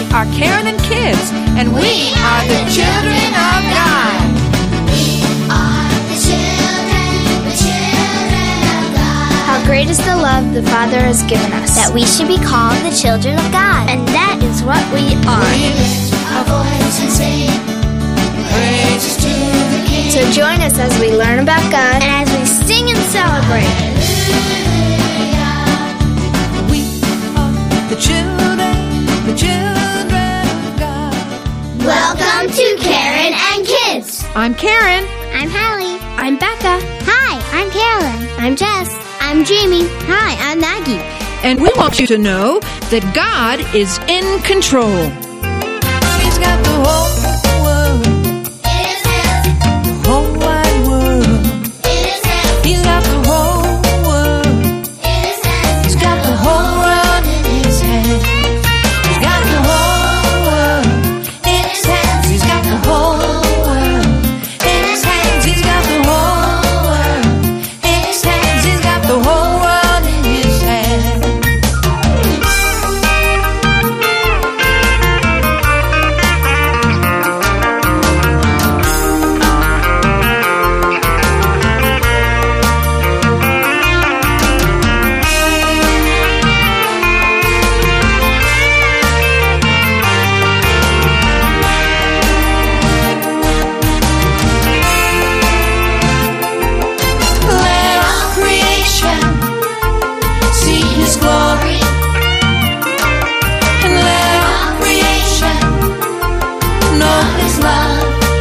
are Karen and Kids, and we are the children of God. We are the children of God. How great is the love the Father has given us, That we should be called the children of God. and that is what we are. We lift our voice and sing praises to the King. So join us as we learn about God and as we sing and celebrate. We are the children of God. Welcome to Karen and Kids. I'm Karen. I'm Hallie. I'm Becca. Hi, I'm Carolyn. I'm Jess. I'm Jamie. Hi, I'm Maggie. And we want you to know that God is in control. He's got the whole world, In His hands, the whole wide world. in His hands, He's got the whole world. in His hands. He's got the whole world in His hands. He's got the whole world in His hands. He's got the whole world in His hands. He's got the whole world in His hands. He's got the whole world in His hands. Let all creation see His glory, and let all creation know His love.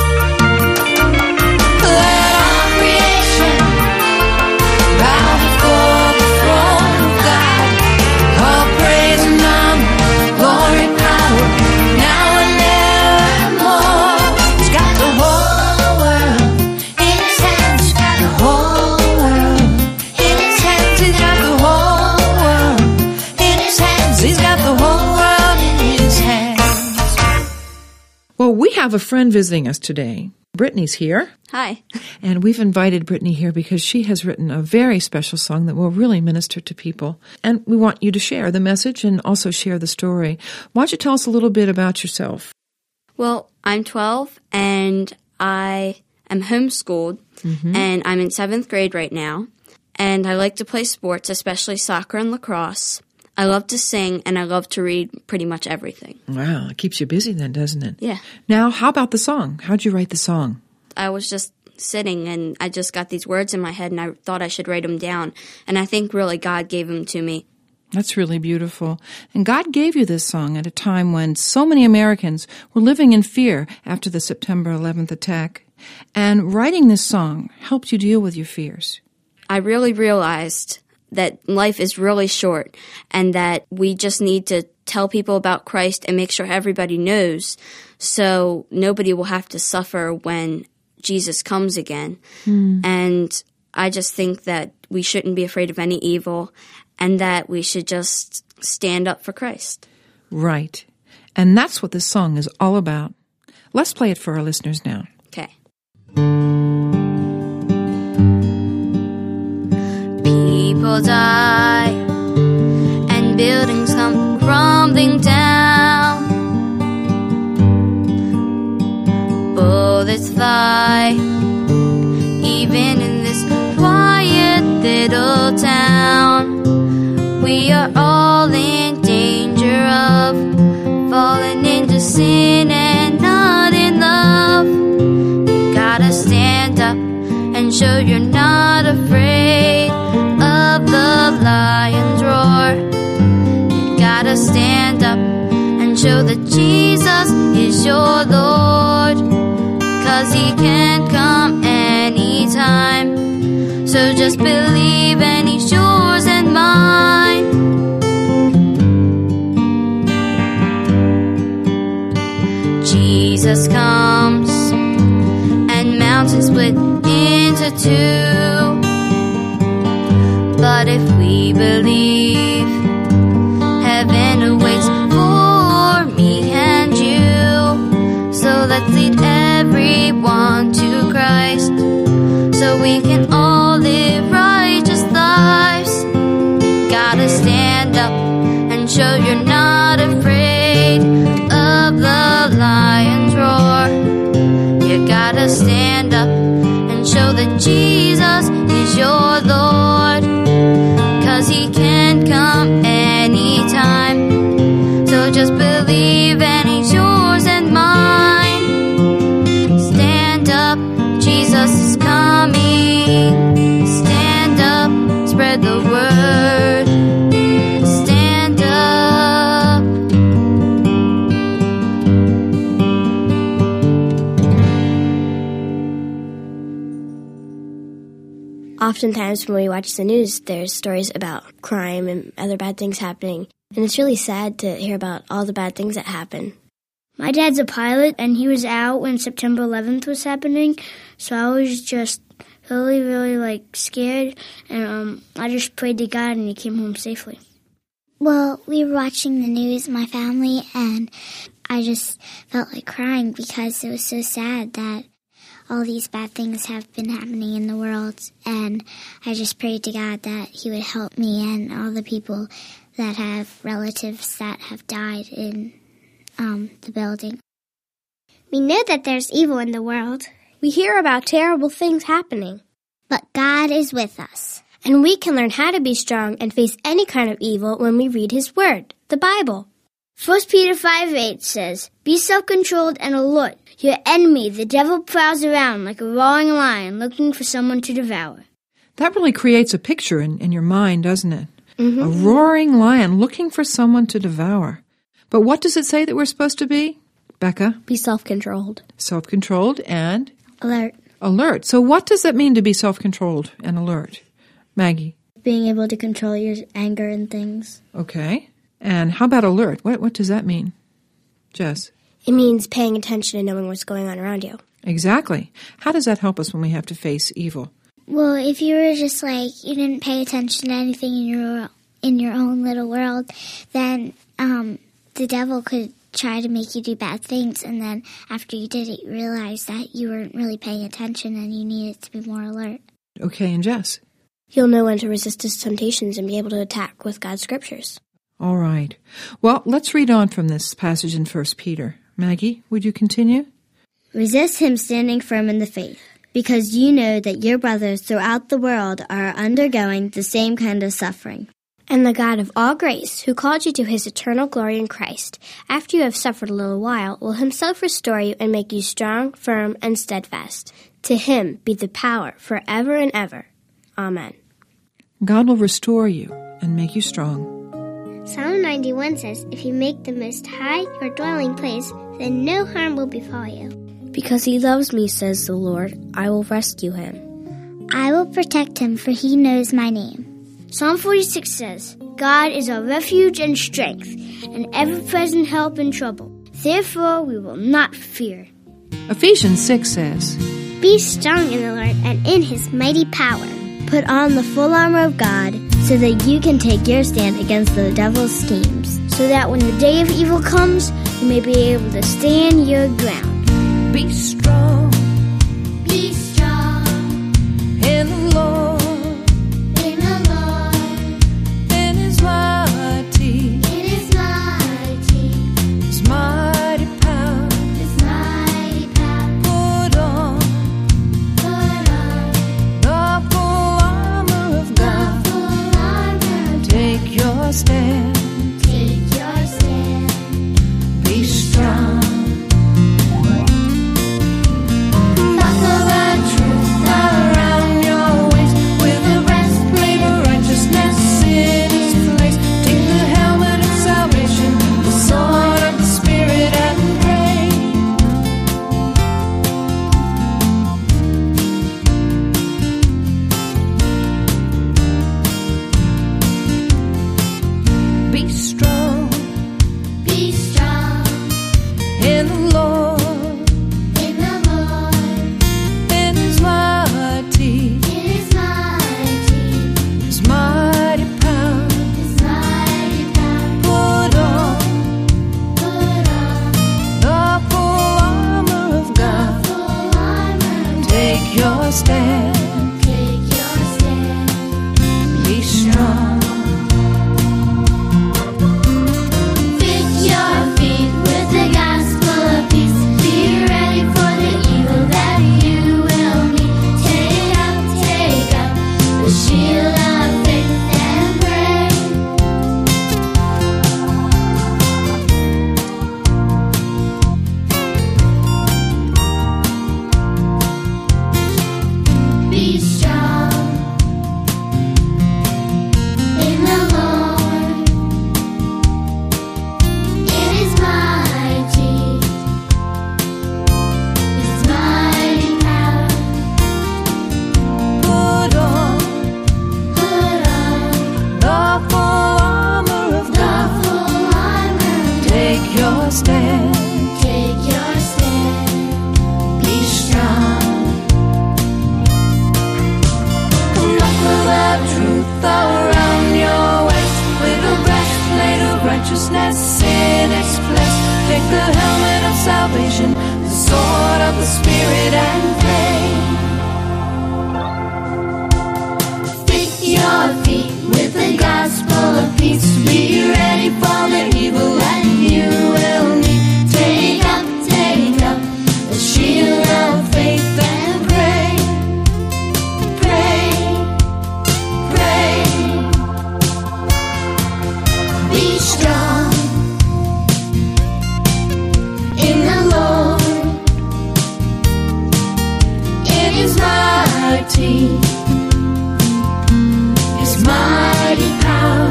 Let all creation bow before the throne of God. All praise and honor, glory, power, now and evermore. He's got the whole world in His hands. He's got the whole world in His hands. He's got the whole world in His hands. He's got the whole world in His hands. Well, we have a friend visiting us today. Brittany's here. Hi. And we've invited Brittany here because she has written a very special song that will really minister to people. And we want you to share the message and also share the story. Why don't you tell us a little bit about yourself? Well, I'm 12 and I am homeschooled and I'm in 7th grade right now. And I like to play sports, especially soccer and lacrosse. I love to sing and I love to read pretty much everything. Wow, it keeps you busy then, doesn't it? Yeah. Now, how about the song? How'd you write the song? I was just sitting and I just got these words in my head and I thought I should write them down. And I think really God gave them to me. That's really beautiful. And God gave you this song at a time when so many Americans were living in fear after the September 11th attack. And writing this song helped you deal with your fears. I really realized that life is really short and that we just need to tell people about Christ and make sure everybody knows so nobody will have to suffer when Jesus comes again. And I just think that we shouldn't be afraid of any evil and that we should just stand up for Christ. Right. And that's what this song is all about. Let's play it for our listeners now. Okay. People die and buildings come crumbling down. Bullets fly even in this quiet little town. We are all in danger of falling into sin and not in love. You gotta stand up and show you're not afraid of the lion's roar. You gotta stand up and show that Jesus is your Lord, 'cause He can come anytime. So just believe and He's yours and mine. Jesus comes and mountains split into two. But if we believe, heaven awaits for me and you. So let's lead everyone to Christ, so we can all live righteous lives. Gotta stand up and show you're not afraid of just believe and He's yours and mine. Stand up, Jesus is coming. Stand up, spread the word. Stand up. Oftentimes when we watch the news, there's stories about crime and other bad things happening. And it's really sad to hear about all the bad things that happen. My dad's a pilot, and he was out when September 11th was happening, so I was just really, scared, and I just prayed to God, and he came home safely. Well, we were watching the news, my family, and I just felt like crying because it was so sad that all these bad things have been happening in the world, and I just prayed to God that He would help me and all the people that have relatives that have died in the building. We know that there's evil in the world. We hear about terrible things happening. But God is with us. And we can learn how to be strong and face any kind of evil when we read His Word, the Bible. 1 Peter 5:8 says, "Be self-controlled and alert. Your enemy, the devil, prowls around like a roaring lion looking for someone to devour." That really creates a picture in your mind, doesn't it? Mm-hmm. A roaring lion looking for someone to devour. But what does it say that we're supposed to be, Becca? Be self-controlled. Self-controlled and? Alert. Alert. So what does that mean to be self-controlled and alert? Maggie? Being able to control your anger and things. Okay. And how about alert? What does that mean? Jess? It means paying attention and knowing what's going on around you. Exactly. How does that help us when we have to face evil? Well, if you were just you didn't pay attention to anything in your own little world, then the devil could try to make you do bad things, and then after you did it, you realize that you weren't really paying attention and you needed to be more alert. Okay, and Jess? You'll know when to resist his temptations and be able to attack with God's scriptures. All right. Well, let's read on from this passage in 1 Peter. Maggie, would you continue? Resist him standing firm in the faith, because you know that your brothers throughout the world are undergoing the same kind of suffering. And the God of all grace, who called you to His eternal glory in Christ, after you have suffered a little while, will Himself restore you and make you strong, firm, and steadfast. To Him be the power forever and ever. Amen. God will restore you and make you strong. Psalm 91 says, "If you make the Most High your dwelling place, then no harm will befall you." Because He loves me, says the Lord, I will rescue Him. I will protect him, for he knows my name. Psalm 46 says, "God is our refuge and strength, an ever-present help in trouble. Therefore we will not fear." Ephesians 6 says, Be strong and alert and in His mighty power. Put on the full armor of God so that you can take your stand against the devil's schemes, so that when the day of evil comes, you may be able to stand your ground. Be strong Be strong in the Lord, in the Lord, in His mighty, in His mighty, His mighty power. His mighty power. Put on Put on the full armor of the God. full armor of Take your stand. Take your stand. Be strong. Buckle the truth around your waist with the breastplate of righteousness in its place. Take the helmet of salvation, the sword of the Spirit, and pray. Be strong Be strong in the Lord, in the Lord, in His mighty, in His mighty, His mighty power. His mighty power. Put on Put on the full armor of God. full armor. Take your stand. Take your stand. Be strong. Fit your feet with the gospel of peace. Be ready for the evil that you will meet. Take up the shield of faith and pray. your stand. Take your stand. Be strong. Buckle up truth around your waist with a breastplate of righteousness in its place. Take the helmet of salvation, the sword of the Spirit, and pray. Fit your feet with the gospel of peace. Be ready for the evil that you will meet. Take up the shield of faith and pray. Be strong in the Lord, in His mighty power.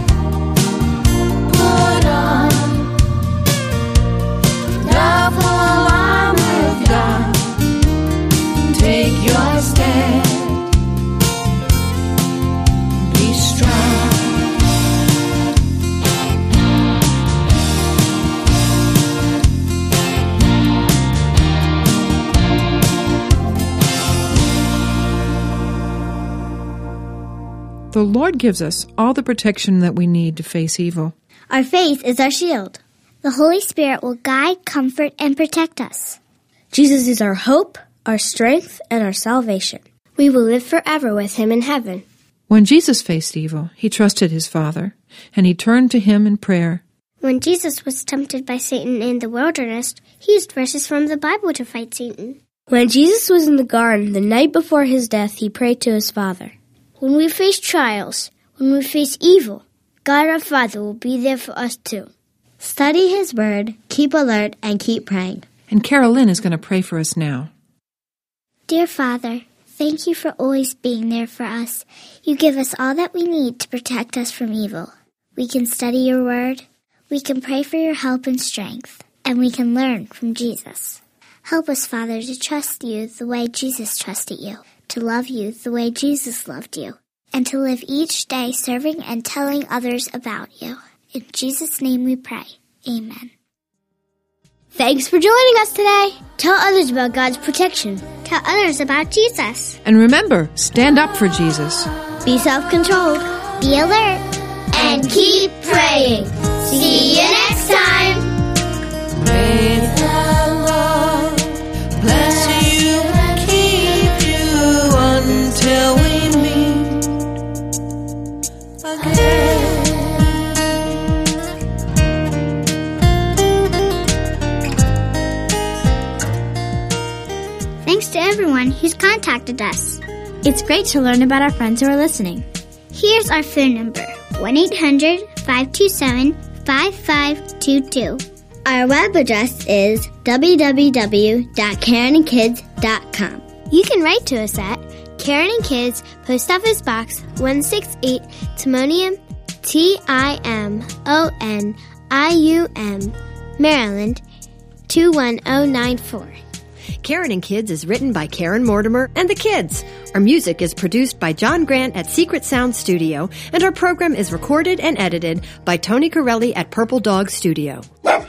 Put on the full armor of God. Take your stand. Be strong. The Lord gives us all the protection that we need to face evil. Our faith is our shield. The Holy Spirit will guide, comfort, and protect us. Jesus is our hope, our strength, and our salvation. We will live forever with Him in heaven. When Jesus faced evil, He trusted His Father, and He turned to Him in prayer. When Jesus was tempted by Satan in the wilderness, He used verses from the Bible to fight Satan. When Jesus was in the garden the night before His death, He prayed to His Father. When we face trials, when we face evil, God our Father will be there for us too. Study His Word, keep alert, and keep praying. And Carol Lynn is going to pray for us now. Dear Father, thank you for always being there for us. You give us all that we need to protect us from evil. We can study your Word, we can pray for your help and strength, and we can learn from Jesus. Help us, Father, to trust you the way Jesus trusted you, to love you the way Jesus loved you, and to live each day serving and telling others about you. In Jesus' name we pray. Amen. Thanks for joining us today. Tell others about God's protection. Tell others about Jesus. And remember, stand up for Jesus. Be self-controlled. Be alert. And keep praying. See you next time. May the Lord bless you and keep you until we meet again. Thanks to everyone who's contacted us. It's great to learn about our friends who are listening. Here's our phone number, 1-800-527-5522. Our web address is www.caringkids.com. You can write to us at Caring and Kids, Post Office Box 168, Timonium, Timonium, Maryland 21094. Karen and Kids is written by Karen Mortimer and the kids. Our music is produced by John Grant at Secret Sound Studio, and our program is recorded and edited by Tony Corelli at Purple Dog Studio.